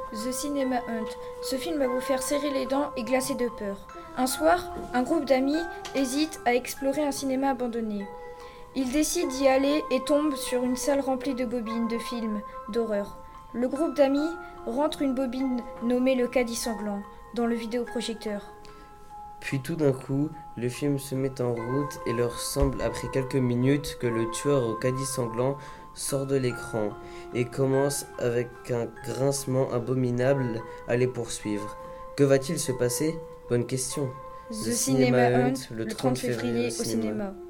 The Cinema Hunt. Ce film va vous faire serrer les dents et glacer de peur. Un soir, un groupe d'amis hésite à explorer un cinéma abandonné. Ils décident d'y aller et tombent sur une salle remplie de bobines de films d'horreur. Le groupe d'amis rentre une bobine nommée Le Caddie Sanglant dans le vidéoprojecteur. Puis tout d'un coup, le film se met en route et leur semble après quelques minutes que le tueur au caddie sanglant sort de l'écran et commence avec un grincement abominable à les poursuivre. Que va-t-il se passer ? Bonne question. The Cinema Hunt, le 30 février au cinéma.